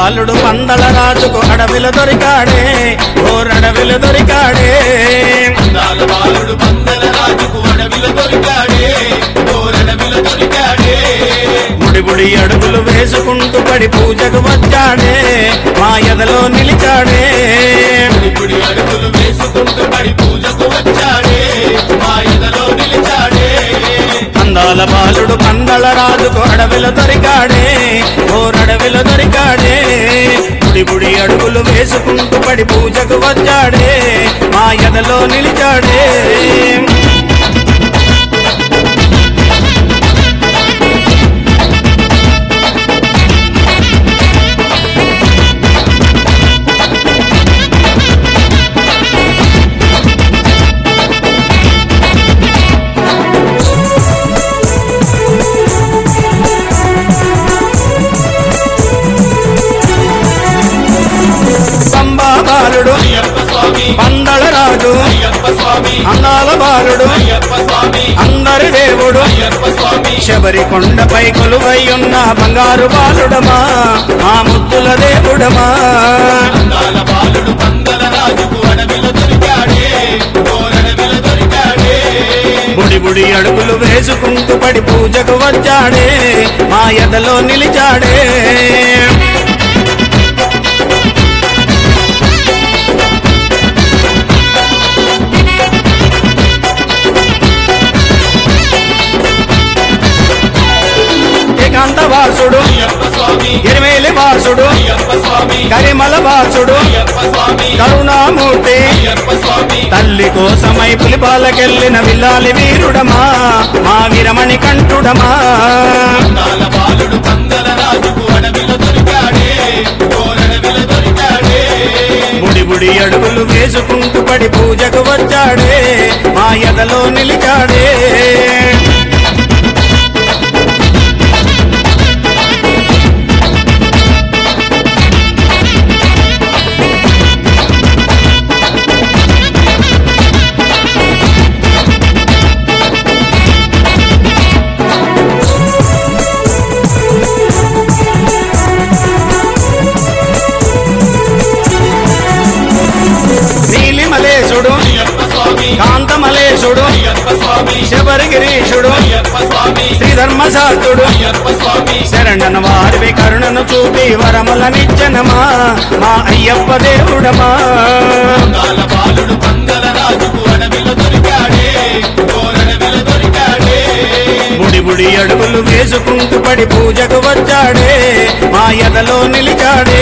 బాలుడు పందల రాజుకు అడవిలో దొరికాడే ఓరడవిలో దొరికాడే అందాల బాలుడు పందల రాజుకు అడవిలో దొరికాడే ఓరడవిలో దొరికాడే ముడిబుడి అడుగులు వేసుకుంటూ పడి పూజకు వచ్చాడే మా ఎదలో నిలిచాడే ముడిపుడి అడుగులు వేసుకుంటూ పడి పూజకు వచ్చాడే మా ఎదలో నిలిచాడే అందాల బాలుడు పందల రాజుకు అడవిలో దొరికాడే ఓరడవిలో దొరికాడే ముడిబుడి అడుగులు వేసుకుంటూ పడి పూజకు వచ్చాడే మా ఎదలో నిలిచాడే బాలుడు అయ్యప్ప స్వామి పందల రాజు అయ్యప్ప స్వామి అందాల బాలుడు అయ్యప్ప స్వామి అందరి దేవుడు అయ్యప్ప స్వామి శబరి కొండపై కొలువై ఉన్న బంగారు బాలుడమా మా ముద్దుల దేవుడమా అందాల బాలుడు పందల రాజుకు అడవిలో దొరికాడే ఓరడవిలో దొరికాడే బుడి బుడి అడుగులు వేసుకుంటూ పడి పూజకు వచ్చాడే మా ఎదలో నిలిచాడే వాసుడు అయ్యప్ప స్వామి గిరిమేలి వాసుడు అయ్యప్ప స్వామి కరిమల వాసుడు అయ్యప్ప స్వామి కరుణామూర్తి అయ్యప్ప స్వామి తల్లి కోసమై పులిపాలకెళ్ళిన విల్లాలి వీరుడమా మా వీరమణి కంఠుడమా అందాల బాలుడు పందల రాజుకు అడవిలో దొరికాడే ఓరడవిలో దొరికాడే బుడి బుడి అడుగులు వేసుకుంటూ పడి పూజకు వచ్చాడే మా ఎదలో నిలిచాడే నీలిమలేశుడు అయ్యప్ప స్వామి కాంతమలేశుడు అయ్యప్ప స్వామి శబరిగిరీశుడు అయ్యప్ప స్వామి శ్రీధర్మశాస్త్రుడు అయ్యప్ప స్వామి శరణన వారివి కరుణను చూపి వరములనిచ్చనమా మా అయ్యప్ప దేవుడమా అందాల బాలుడు పందల రాజుకు అడవిలో దొరికాడే ఓరడవిలో దొరికాడే బుడి బుడి అడుగులు వేసుకుంటూ పడి పూజకు వచ్చాడే మా ఎదలో నిలిచాడే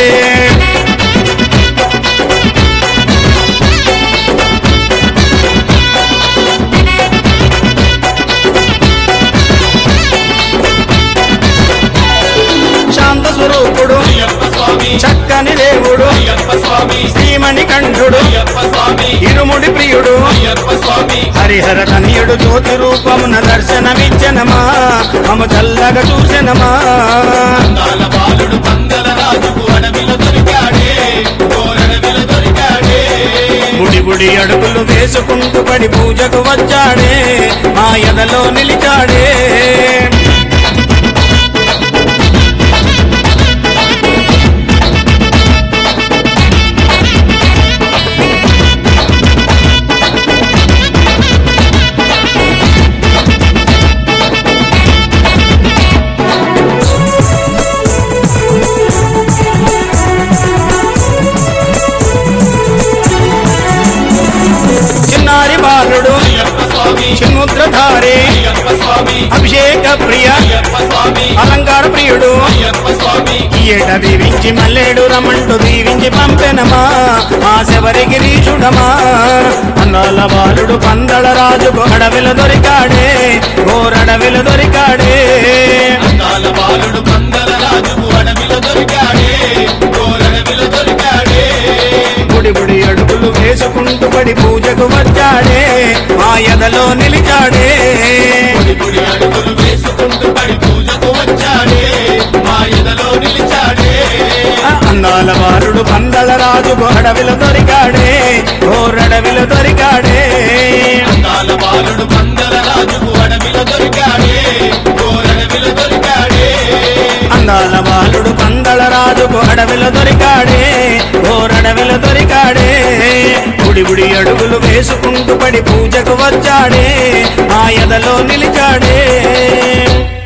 శాంత స్వరూపుడు అయ్యప్ప స్వామి చక్కని దేవుడు అయ్యప్ప స్వామి శ్రీమణి కంఠుడు అయ్యప్ప స్వామి ఇరుముడి ప్రియుడు అయ్యప్ప స్వామి హరిహర తనయుడు జ్యోతి రూపమున దర్శనమిచ్చనమా మము చల్లగా చూసెనమా అందాల బాలుడు పందల రాజుకు అడవిలో దొరికాడే ఓరడవిలో దొరికాడే బుడి బుడి అడుగులు వేసుకుంటూ పడి పూజకు వచ్చాడే మా ఎదలో నిలిచాడే చిన్నారి బాలుడు అయ్యప్ప స్వామి చిన్ముద్రధారి అయ్యప్ప స్వామి అభిషేక ప్రియ అయ్యప్ప స్వామి అలంకార ప్రియుడు అయ్యప్ప స్వామి ఏట దీవించి మల్లేడు రమంటూ దీవించి పంపెనమా మా శబరిగిరీషుడమా అందాల బాలుడు పందల రాజుకు అడవిలో దొరికాడే ఓరడవిలో దొరికాడే అందాల బాలుడు పందల రాజుకు అడవిలో దొరికాడే ఓరడవిలో దొరికాడే బుడి బుడి అడుగులు వేసుకుంటూ పడి పూజకు వచ్చాడే మా ఎదలో నిలిచాడే పొడి పొడి అడుగులు వేసుకుంటూ పడి పూజకు వచ్చాడే మా ఎదలో నిలిచాడే అందాల బాలుడు పందల రాజుకు అడవిలో దొరికాడే ఓరడవిలో దొరికాడే అందాల బాలుడు పందల రాజుకు అడవిలో దొరికాడే ఓరడవిలో దొరికాడే అందాల బాలుడు పందల రాజుకు అడవిలో దొరికాడే ఓరడవిలో దొరికాడే బుడి బుడి అడుగులు వేసుకుంటూ పడి పూజకు వచ్చాడే ఆ ఎదలో నిలిచాడే